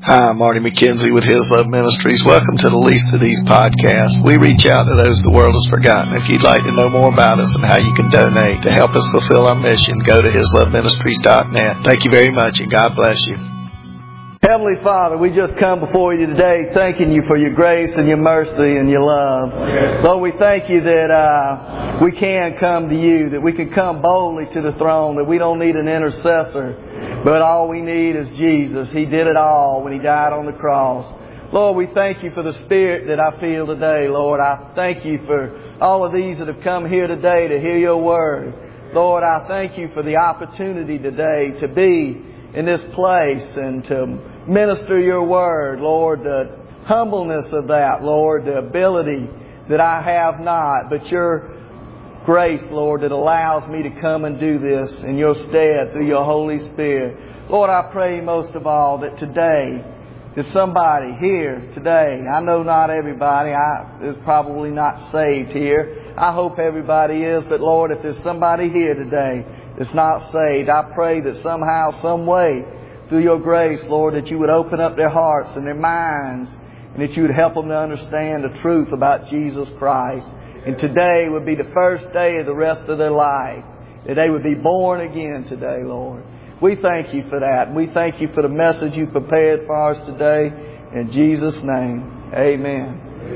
Hi, I'm Marty McKenzie with His Love Ministries. Welcome to the Least of These podcasts. We reach out to those the world has forgotten. If you'd like to know more about us and how you can donate to help us fulfill our mission, go to HisLoveMinistries.net. Thank you very much, and God bless you. Heavenly Father, we just come before you today thanking you for your grace and your mercy and your love. Lord, we thank you that we can come to you, that we can come boldly to the throne, that we don't need an intercessor, but all we need is Jesus. He did it all when He died on the cross. Lord, we thank you for the Spirit that I feel today, Lord. I thank you for all of these that have come here today to hear your word. Lord, I thank you for the opportunity today to be in this place and to minister your word, Lord, the humbleness of that, Lord, the ability that I have not, but your grace, Lord, that allows me to come and do this in your stead through your Holy Spirit. Lord, I pray most of all that today, that somebody here today, I know not everybody is probably not saved here. I hope everybody is, but Lord, if there's somebody here today that's not saved, I pray that somehow, some way, through your grace, Lord, that you would open up their hearts and their minds, and that you would help them to understand the truth about Jesus Christ. And today would be the first day of the rest of their life, that they would be born again today, Lord. We thank you for that. And we thank you for the message you prepared for us today. In Jesus' name, amen.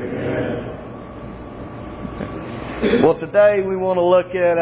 Amen. Well, today we want to look at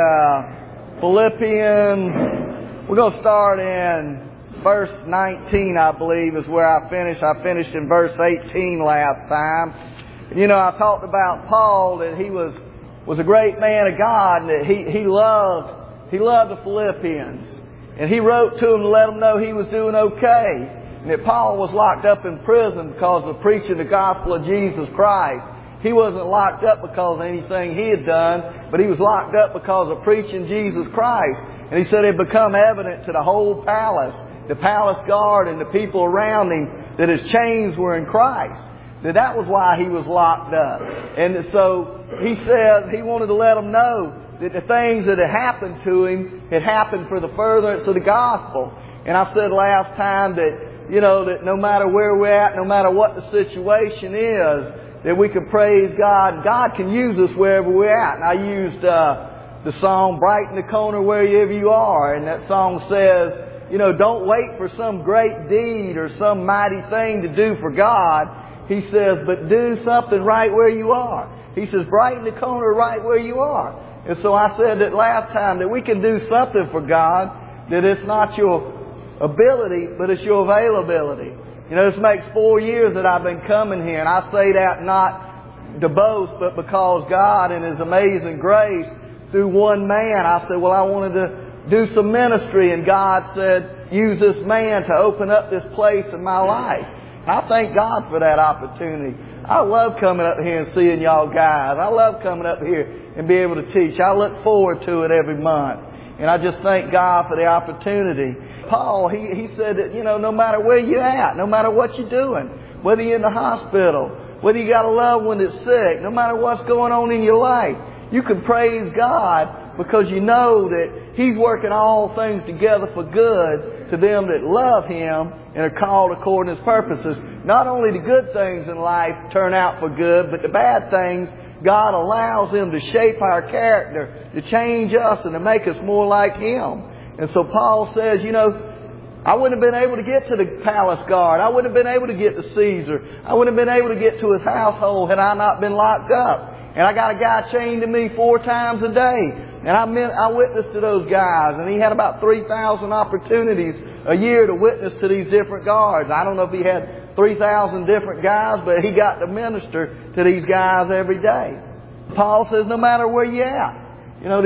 Philippians. We're going to start in verse 19, I believe, is where I finished. I finished in verse 18 last time. You know, I talked about Paul, that he was a great man of God, and that he loved the Philippians. And he wrote to them to let them know he was doing okay. And that Paul was locked up in prison because of preaching the gospel of Jesus Christ. He wasn't locked up because of anything he had done, but he was locked up because of preaching Jesus Christ. And he said it had become evident to the whole palace, the palace guard and the people around him, that his chains were in Christ. That was why he was locked up. And so he said he wanted to let them know that the things that had happened to him had happened for the furtherance of the gospel. And I said last time that, you know, that no matter where we're at, no matter what the situation is, that we can praise God. God can use us wherever we're at. And I used the song, Brighten the Corner Wherever You Are. And that song says, you know, don't wait for some great deed or some mighty thing to do for God. He says, but do something right where you are. He says, brighten the corner right where you are. And so I said that last time, that we can do something for God, that it's not your ability, but it's your availability. You know, this makes 4 years that I've been coming here, and I say that not to boast, but because God in His amazing grace, through one man, I said, well, I wanted to do some ministry, and God said, use this man to open up this place in my life. I thank God for that opportunity. I love coming up here and seeing y'all guys. I love coming up here and being able to teach. I look forward to it every month. And I just thank God for the opportunity. Paul, he said that, you know, no matter where you're at, no matter what you're doing, whether you're in the hospital, whether you got a loved one that's sick, no matter what's going on in your life, you can praise God because you know that He's working all things together for good to them that love Him and are called according to His purposes. Not only the good things in life turn out for good, but the bad things, God allows them to shape our character, to change us and to make us more like Him. And so Paul says, you know, I wouldn't have been able to get to the palace guard. I wouldn't have been able to get to Caesar. I wouldn't have been able to get to his household had I not been locked up. And I got a guy chained to me 4 times a day. And I witnessed to those guys. And he had about 3,000 opportunities a year to witness to these different guards. I don't know if he had 3,000 different guys, but he got to minister to these guys every day. Paul says, no matter where you're at. You know,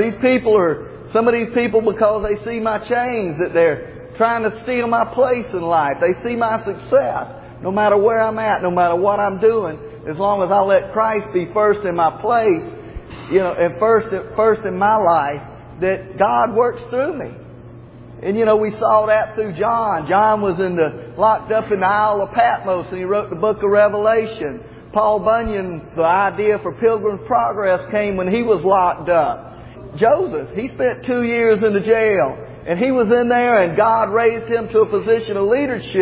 some of these people, because they see my chains, that they're trying to steal my place in life. They see my success. No matter where I'm at, no matter what I'm doing, as long as I let Christ be first in my place, you know, and first in my life, that God works through me. And you know, we saw that through John. John was locked up in the Isle of Patmos, and he wrote the book of Revelation. Paul Bunyan, the idea for Pilgrim's Progress came when he was locked up. Joseph, he spent 2 years in the jail. And he was in there, and God raised him to a position of leadership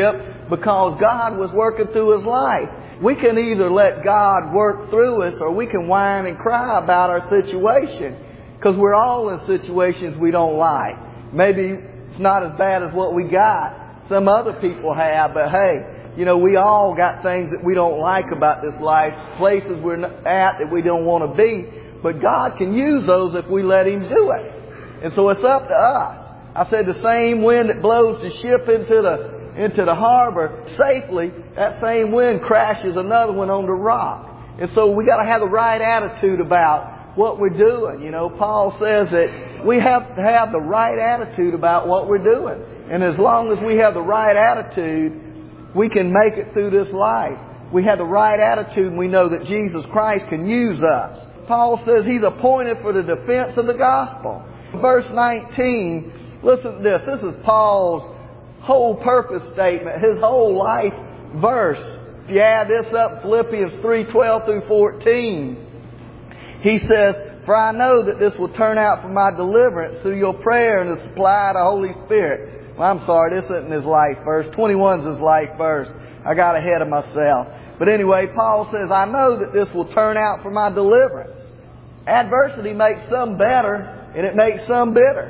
because God was working through his life. We can either let God work through us, or we can whine and cry about our situation. Because we're all in situations we don't like. Maybe it's not as bad as what we got. Some other people have, but hey, we all got things that we don't like about this life, places we're at that we don't want to be. But God can use those if we let him do it. And so it's up to us. I said the same wind that blows the ship into the harbor safely, that same wind crashes another one on the rock. And so we got to have the right attitude about what we're doing. Paul says that we have to have the right attitude about what we're doing. And as long as we have the right attitude, we can make it through this life. We have the right attitude and we know that Jesus Christ can use us. Paul says he's appointed for the defense of the gospel. Verse 19, listen to this. This is Paul's whole purpose statement, his whole life verse. If you add this up, Philippians 3:12 through 14, he says, "For I know that this will turn out for my deliverance through your prayer and the supply of the Holy Spirit." Well, I'm sorry, this isn't his life verse. 21's his life verse. I got ahead of myself. But anyway, Paul says, "I know that this will turn out for my deliverance." Adversity makes some better and it makes some bitter.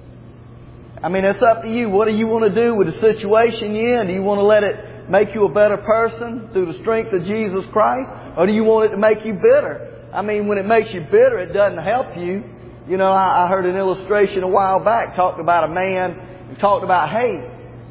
I mean, it's up to you. What do you want to do with the situation you're in? Do you want to let it make you a better person through the strength of Jesus Christ? Or do you want it to make you bitter? I mean, when it makes you bitter, it doesn't help you. I heard an illustration a while back, talked about a man who talked about hate.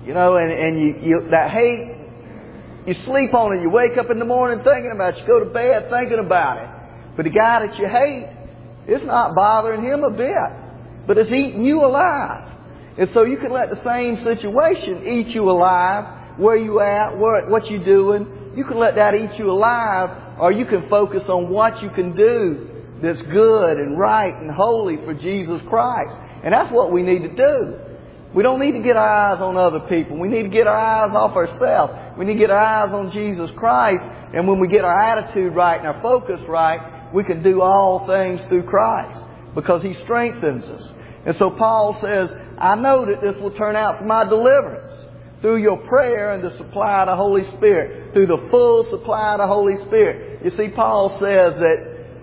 And that hate, you sleep on it. You wake up in the morning thinking about it. You go to bed thinking about it. But the guy that you hate, it's not bothering him a bit. But it's eating you alive. And so you can let the same situation eat you alive. Where you at, what you doing. You can let that eat you alive, or you can focus on what you can do that's good and right and holy for Jesus Christ. And that's what we need to do. We don't need to get our eyes on other people. We need to get our eyes off ourselves. We need to get our eyes on Jesus Christ. And when we get our attitude right and our focus right, we can do all things through Christ because he strengthens us. And so Paul says, "I know that this will turn out for my deliverance through your prayer and the supply of the Holy Spirit," through the full supply of the Holy Spirit. You see, Paul says that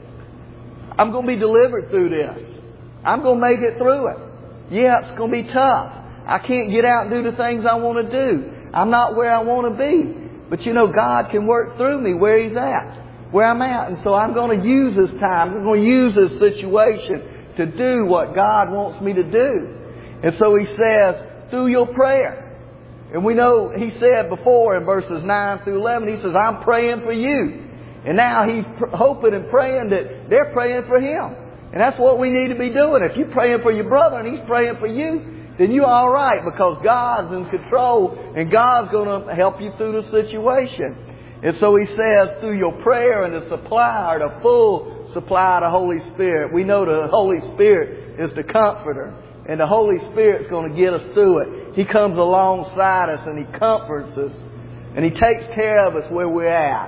I'm going to be delivered through this. I'm going to make it through it. Yeah, it's going to be tough. I can't get out and do the things I want to do. I'm not where I want to be. But God can work through me where he's at, where I'm at. And so I'm going to use this time. I'm going to use this situation to do what God wants me to do. And so he says, through your prayer. And we know he said before in verses 9 through 11, he says, "I'm praying for you." And now he's hoping and praying that they're praying for him. And that's what we need to be doing. If you're praying for your brother and he's praying for you, then you're all right because God's in control and God's going to help you through the situation. And so he says, through your prayer and the supply, or the full supply of the Holy Spirit. We know the Holy Spirit is the comforter. And the Holy Spirit's going to get us through it. He comes alongside us and he comforts us. And he takes care of us where we're at.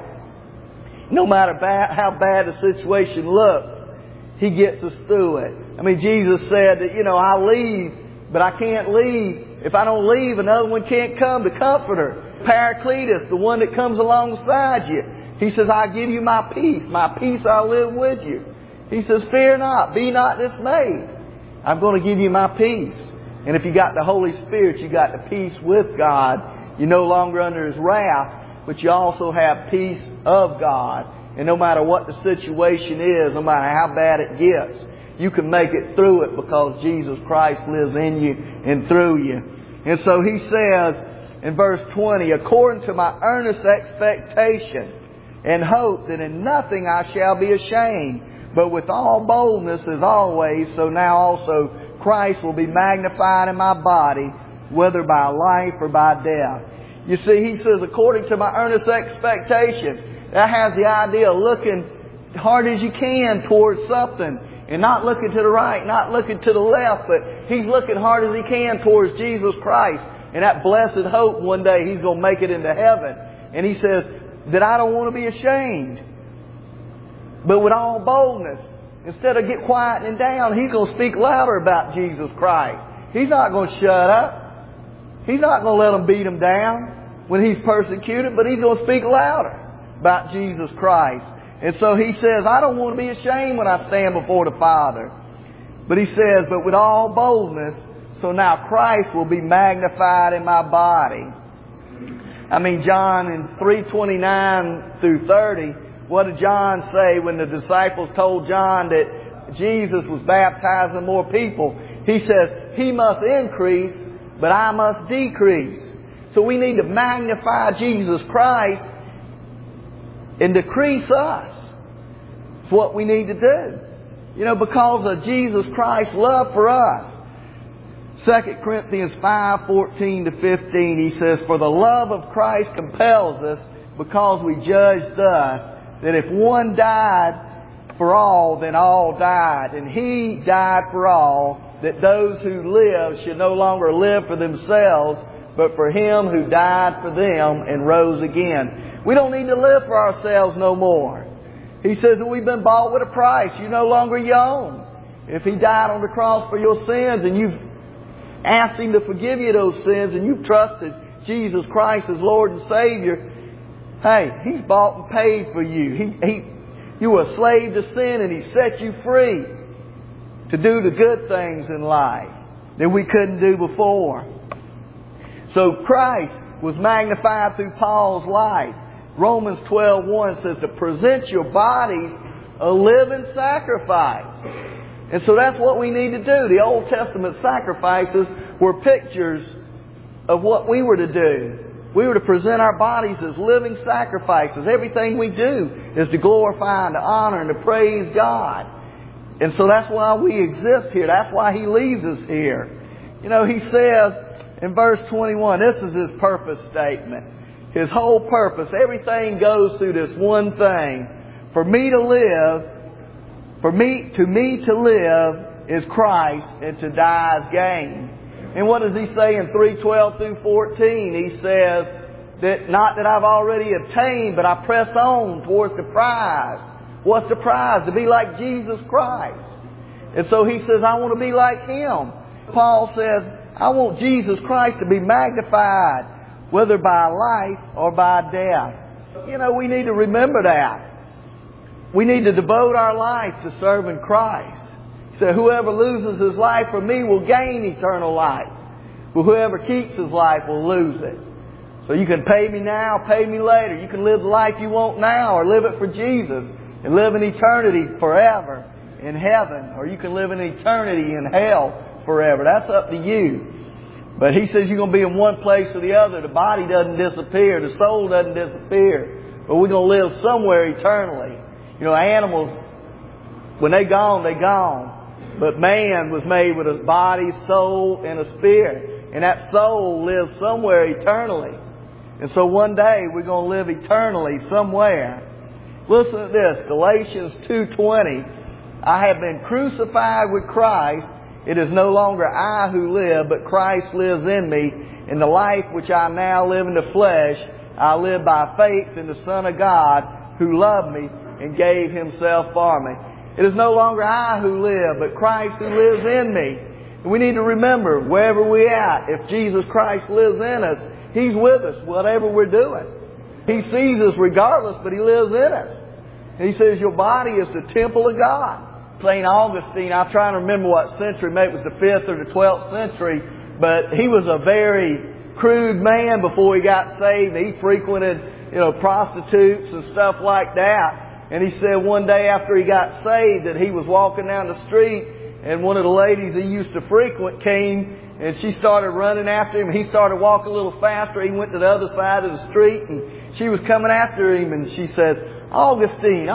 No matter how bad the situation looks, he gets us through it. I mean, Jesus said that, I'll leave, but I can't leave. If I don't leave, another one can't come, the Comforter. Paracletus, the one that comes alongside you. He says, "I'll give you my peace. My peace I'll live with you." He says, "Fear not, be not dismayed. I'm going to give you my peace." And if you got the Holy Spirit, you got the peace with God. You're no longer under his wrath, but you also have peace of God. And no matter what the situation is, no matter how bad it gets, you can make it through it because Jesus Christ lives in you and through you. And so he says in verse 20, "According to my earnest expectation and hope that in nothing I shall be ashamed, but with all boldness as always, so now also Christ will be magnified in my body, whether by life or by death." You see, he says, according to my earnest expectation. That has the idea of looking hard as you can towards something and not looking to the right, not looking to the left, but he's looking hard as he can towards Jesus Christ and that blessed hope one day he's going to make it into heaven. And he says that I don't want to be ashamed, but with all boldness, instead of get quieting down, he's going to speak louder about Jesus Christ. He's not going to shut up. He's not going to let them beat him down. when he's persecuted, but he's going to speak louder about Jesus Christ. And so he says, I don't want to be ashamed when I stand before the Father. But he says, but with all boldness, so now Christ will be magnified in my body. I mean, John in 3:29 through 30, what did John say when the disciples told John that Jesus was baptizing more people? He says, he must increase, but I must decrease. So we need to magnify Jesus Christ and decrease us. It's what we need to do. You know, because of Jesus Christ's love for us. 2 Corinthians 5:14-15, he says, for the love of Christ compels us, because we judge thus, that if one died for all, then all died. And he died for all, that those who live should no longer live for themselves, but for Him who died for them and rose again. We don't need to live for ourselves no more. He says that we've been bought with a price. You're no longer your own. If He died on the cross for your sins and you've asked Him to forgive you those sins and you've trusted Jesus Christ as Lord and Savior, hey, He's bought and paid for you. You were a slave to sin and He set you free to do the good things in life that we couldn't do before. So Christ was magnified through Paul's life. Romans 12:1 says to present your bodies a living sacrifice. And so that's what we need to do. The Old Testament sacrifices were pictures of what we were to do. We were to present our bodies as living sacrifices. Everything we do is to glorify and to honor and to praise God. And so that's why we exist here. That's why He leaves us here. You know, He says in verse 21, this is His purpose statement. His whole purpose, everything goes through this one thing. For me to live is Christ, and to die is gain. And what does He say in 3:12-14? He says that not that I've already obtained, but I press on towards the prize. What's the prize? To be like Jesus Christ. And so he says, I want to be like Him. Paul says, I want Jesus Christ to be magnified, whether by life or by death. You know, we need to remember that. We need to devote our life to serving Christ. He said, whoever loses his life for me will gain eternal life. But whoever keeps his life will lose it. So you can pay me now, pay me later. You can live the life you want now or live it for Jesus and live in eternity forever in heaven. Or you can live in eternity in hell forever. That's up to you. But he says you're going to be in one place or the other. The body doesn't disappear. The soul doesn't disappear. But we're going to live somewhere eternally. You know, animals, when they're gone, they're gone. But man was made with a body, soul, and a spirit. And that soul lives somewhere eternally. And so one day we're going to live eternally somewhere. Listen to this, Galatians 2:20. I have been crucified with Christ. It is no longer I who live, but Christ lives in me. In the life which I now live in the flesh, I live by faith in the Son of God who loved me and gave Himself for me. It is no longer I who live, but Christ who lives in me. And we need to remember, wherever we're at, if Jesus Christ lives in us, He's with us, whatever we're doing. He sees us regardless, but He lives in us. And He says, your body is the temple of God. St. Augustine, I'm trying to remember what century, maybe it was the 5th or the 12th century, but he was a very crude man before he got saved. He frequented, prostitutes and stuff like that. And he said one day after he got saved that he was walking down the street and one of the ladies he used to frequent came and she started running after him. He started walking a little faster. He went to the other side of the street and she was coming after him and she said, Augustine,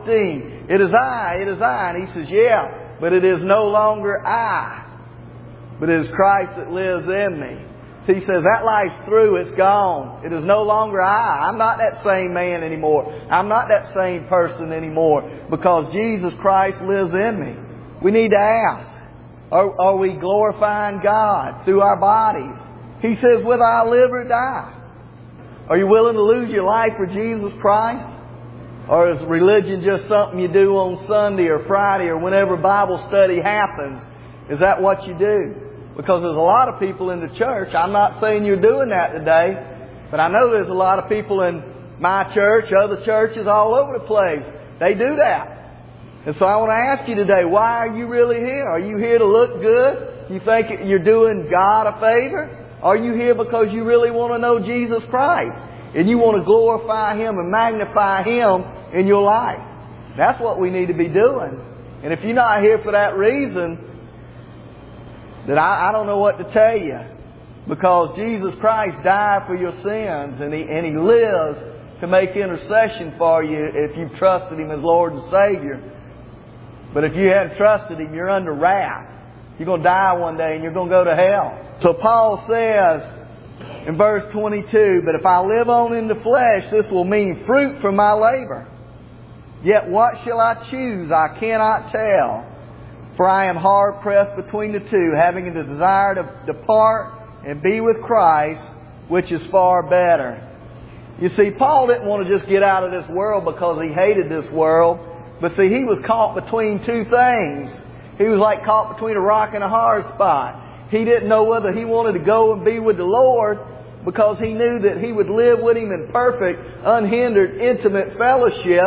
it is I. And he says, yeah, but it is no longer I, but it is Christ that lives in me. So he says, that life's through, it's gone. It is no longer I. I'm not that same man anymore. I'm not that same person anymore because Jesus Christ lives in me. We need to ask, are we glorifying God through our bodies? He says, whether I live or die. Are you willing to lose your life for Jesus Christ? Or is religion just something you do on Sunday or Friday or whenever Bible study happens? Is that what you do? Because there's a lot of people in the church. I'm not saying you're doing that today. But I know there's a lot of people in my church, other churches all over the place. They do that. And so I want to ask you today, why are you really here? Are you here to look good? You think you're doing God a favor? Are you here because you really want to know Jesus Christ? And you want to glorify Him and magnify Him in your life? That's what we need to be doing. And if you're not here for that reason, then I don't know what to tell you. Because Jesus Christ died for your sins, and He lives to make intercession for you if you've trusted Him as Lord and Savior. But if you haven't trusted Him, you're under wrath. You're going to die one day and you're going to go to hell. So Paul says in verse 22, "But if I live on in the flesh, this will mean fruit from my labor. Yet what shall I choose? I cannot tell. For I am hard pressed between the two, having the desire to depart and be with Christ, which is far better." You see, Paul didn't want to just get out of this world because he hated this world. But see, he was caught between two things. He was like caught between a rock and a hard spot. He didn't know whether he wanted to go and be with the Lord because he knew that he would live with Him in perfect, unhindered, intimate fellowship.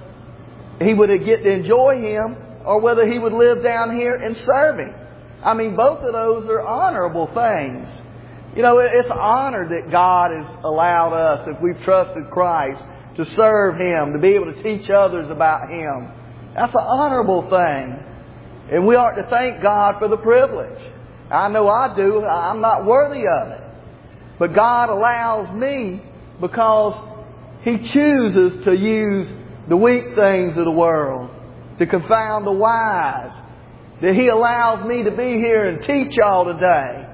He would get to enjoy Him, or whether he would live down here and serve Him. I mean, both of those are honorable things. You know, it's an honor that God has allowed us, if we've trusted Christ, to serve Him, to be able to teach others about Him. That's an honorable thing. And we ought to thank God for the privilege. I know I do. I'm not worthy of it. But God allows me because He chooses to use the weak things of the world to confound the wise. That He allows me to be here and teach y'all today.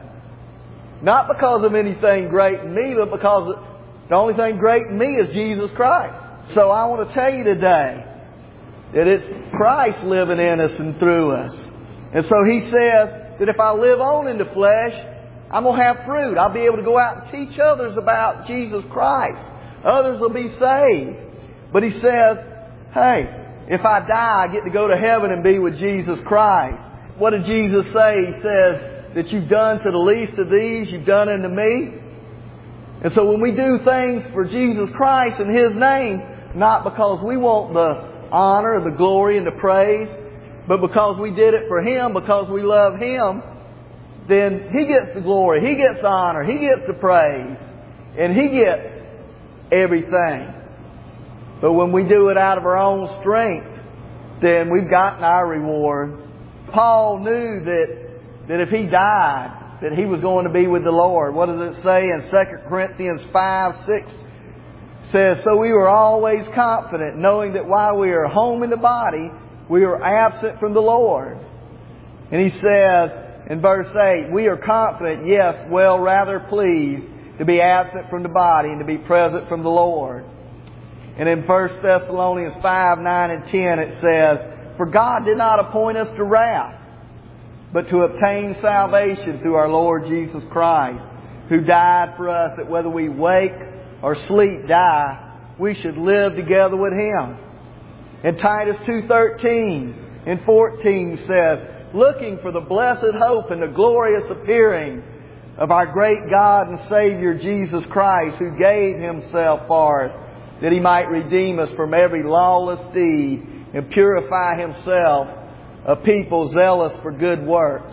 Not because of anything great in me, but because the only thing great in me is Jesus Christ. So I want to tell you today that it's Christ living in us and through us. And so He says that if I live on in the flesh, I'm going to have fruit. I'll be able to go out and teach others about Jesus Christ. Others will be saved. But He says, hey, if I die, I get to go to heaven and be with Jesus Christ. What did Jesus say? He says that you've done to the least of these, you've done unto me. And so when we do things for Jesus Christ in His name, not because we want the honor, the glory, and the praise, but because we did it for Him, because we love Him, then He gets the glory, He gets the honor, He gets the praise, and He gets everything. But when we do it out of our own strength, then we've gotten our reward. Paul knew that if he died, that he was going to be with the Lord. What does it say in 2 Corinthians 5:6? Says, "So we were always confident, knowing that while we are home in the body, we are absent from the Lord." And he says in verse 8, "We are confident, yes, well, rather pleased to be absent from the body and to be present from the Lord." And in 1 Thessalonians 5:9 and 10 it says, "For God did not appoint us to wrath, but to obtain salvation through our Lord Jesus Christ, who died for us, that whether we wake or sleep, die, we should live together with Him." And Titus 2:13 and 14 says, "Looking for the blessed hope and the glorious appearing of our great God and Savior Jesus Christ, who gave Himself for us, that He might redeem us from every lawless deed and purify Himself a people zealous for good works."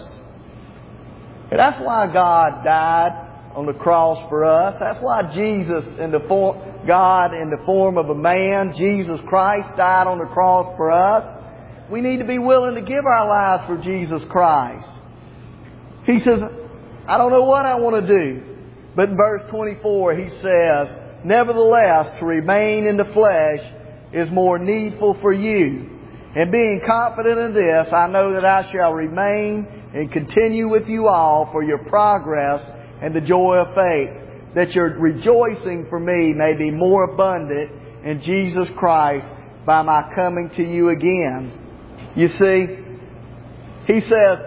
And that's why God died on the cross for us. That's why Jesus, God in the form of a man, Jesus Christ, died on the cross for us. We need to be willing to give our lives for Jesus Christ. He says, I don't know what I want to do. But in verse 24 He says, "Nevertheless, to remain in the flesh is more needful for you. And being confident in this, I know that I shall remain and continue with you all for your progress and the joy of faith, that your rejoicing for me may be more abundant in Jesus Christ by my coming to you again." You see, he says,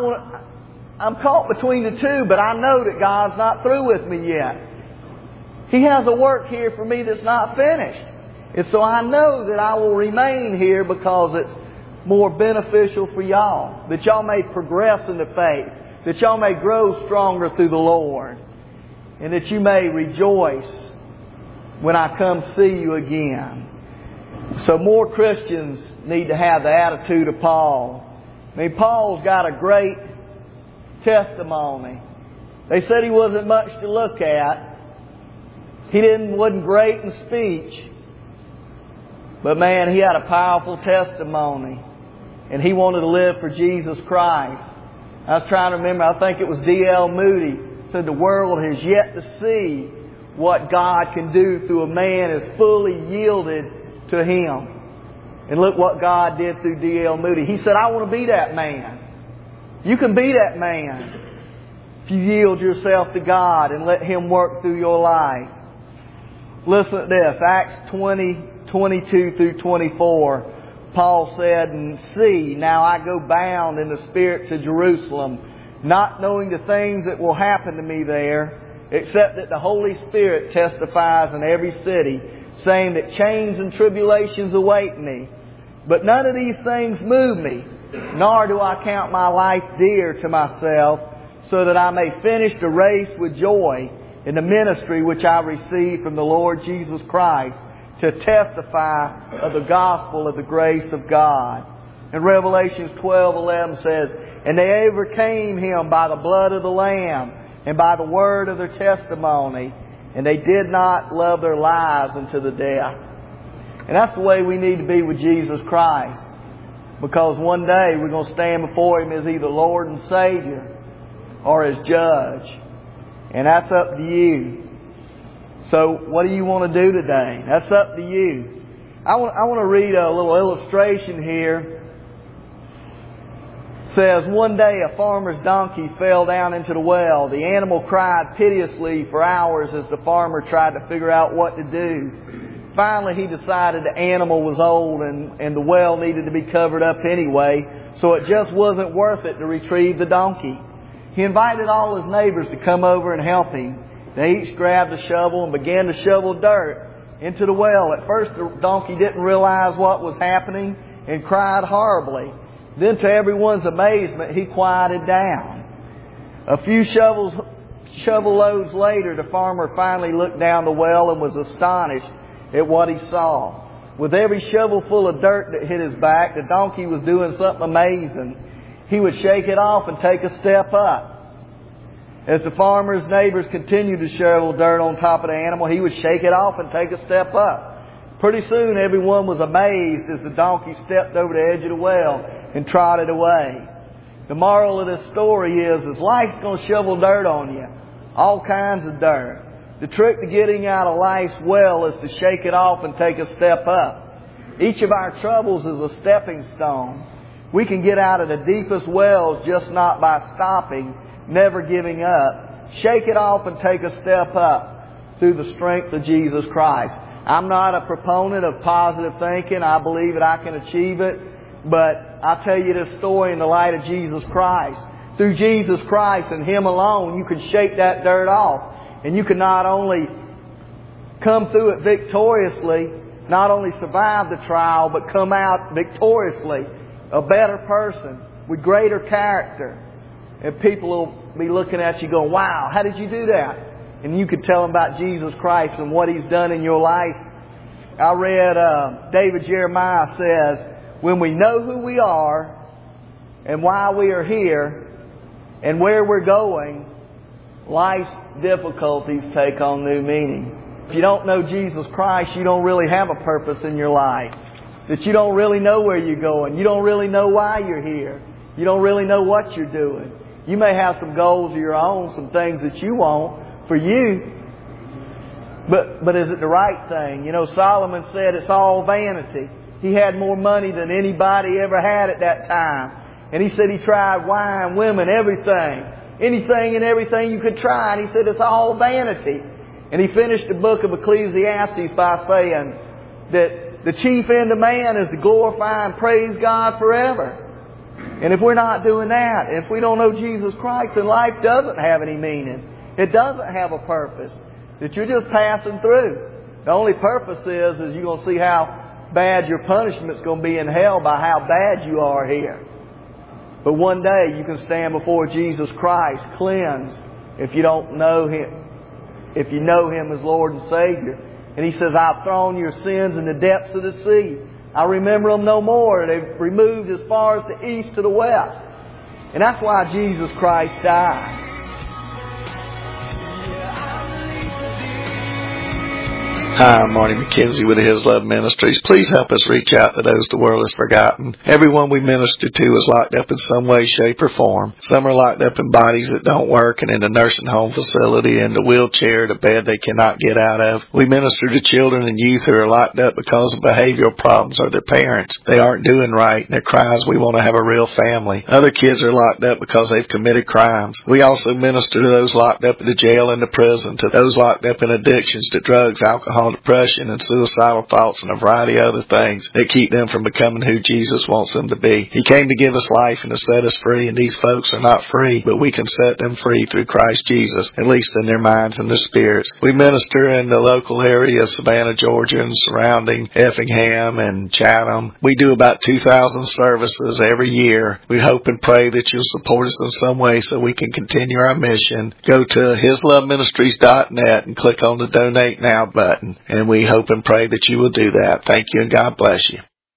I'm caught between the two, but I know that God's not through with me yet. He has a work here for me that's not finished. And so I know that I will remain here because it's more beneficial for y'all, that y'all may progress in the faith, that y'all may grow stronger through the Lord. and that you may rejoice when I come see you again. So more Christians need to have the attitude of Paul. I mean, Paul's got a great testimony. They said he wasn't much to look at. He wasn't great in speech. But man, he had a powerful testimony. And he wanted to live for Jesus Christ. I was trying to remember, I think it was D.L. Moody said the world has yet to see what God can do through a man who's fully yielded to Him. And look what God did through D.L. Moody. He said, I want to be that man. You can be that man if you yield yourself to God and let Him work through your life. Listen to this. Acts 20:22 through 24. Paul said, and see, now I go bound in the Spirit to Jerusalem, not knowing the things that will happen to me there, except that the Holy Spirit testifies in every city, saying that chains and tribulations await me. But none of these things move me, nor do I count my life dear to myself, so that I may finish the race with joy in the ministry which I received from the Lord Jesus Christ, to testify of the gospel of the grace of God. And Revelation 12:11 says, and they overcame him by the blood of the Lamb and by the word of their testimony, and they did not love their lives unto the death. And that's the way we need to be with Jesus Christ. Because one day we're going to stand before Him as either Lord and Savior or as Judge. And that's up to you. So what do you want to do today? That's up to you. I want to read a little illustration here. It says, one day a farmer's donkey fell down into the well. The animal cried piteously for hours as the farmer tried to figure out what to do. Finally, he decided the animal was old and the well needed to be covered up anyway, so it just wasn't worth it to retrieve the donkey. He invited all his neighbors to come over and help him. They each grabbed a shovel and began to shovel dirt into the well. At first, the donkey didn't realize what was happening and cried horribly. Then, to everyone's amazement, he quieted down. A few shovel loads later, the farmer finally looked down the well and was astonished at what he saw. With every shovelful of dirt that hit his back, the donkey was doing something amazing. He would shake it off and take a step up. As the farmer's neighbors continued to shovel dirt on top of the animal, he would shake it off and take a step up. Pretty soon everyone was amazed as the donkey stepped over the edge of the well and trotted away. The moral of this story is life's going to shovel dirt on you. All kinds of dirt. The trick to getting out of life's well is to shake it off and take a step up. Each of our troubles is a stepping stone. We can get out of the deepest wells just not by stopping, never giving up. Shake it off and take a step up through the strength of Jesus Christ. I'm not a proponent of positive thinking. I believe that I can achieve it. But I'll tell you this story in the light of Jesus Christ. Through Jesus Christ and Him alone, you can shake that dirt off. And you can not only come through it victoriously, not only survive the trial, but come out victoriously, a better person with greater character. And people will be looking at you going, wow, how did you do that? And you could tell them about Jesus Christ and what He's done in your life. I read David Jeremiah says, when we know who we are and why we are here and where we're going, life's difficulties take on new meaning. If you don't know Jesus Christ, you don't really have a purpose in your life. That you don't really know where you're going. You don't really know why you're here. You don't really know what you're doing. You may have some goals of your own, some things that you want for you. But is it the right thing? You know, Solomon said it's all vanity. He had more money than anybody ever had at that time. And he said he tried wine, women, everything. Anything and everything you could try. And he said it's all vanity. And he finished the book of Ecclesiastes by saying that the chief end of man is to glorify and praise God forever. And if we're not doing that, if we don't know Jesus Christ, then life doesn't have any meaning. It doesn't have a purpose. That you're just passing through. The only purpose is you're going to see how bad your punishment's going to be in hell by how bad you are here. But one day you can stand before Jesus Christ cleansed if you don't know Him. if you know Him as Lord and Savior. And He says, I've thrown your sins in the depths of the sea. I remember them no more. They've removed as far as the east to the west. And that's why Jesus Christ died. Hi, I'm Marty McKenzie with His Love Ministries. Please help us reach out to those the world has forgotten. Everyone we minister to is locked up in some way, shape, or form. Some are locked up in bodies that don't work and in a nursing home facility, in the wheelchair, the bed they cannot get out of. We minister to children and youth who are locked up because of behavioral problems or their parents. They aren't doing right, and their cries, we want to have a real family. Other kids are locked up because they've committed crimes. We also minister to those locked up in the jail and the prison, to those locked up in addictions to drugs, alcohol, depression, and suicidal thoughts, and a variety of other things that keep them from becoming who Jesus wants them to be. He came to give us life and to set us free, and these folks are not free, but we can set them free through Christ Jesus, at least in their minds and their spirits. We minister in the local area of Savannah, Georgia, and surrounding Effingham and Chatham. We do about 2,000 services every year. We hope and pray that you'll support us in some way so we can continue our mission. Go to hisloveministries.net and click on the Donate Now button. And we hope and pray that you will do that. Thank you, and God bless you.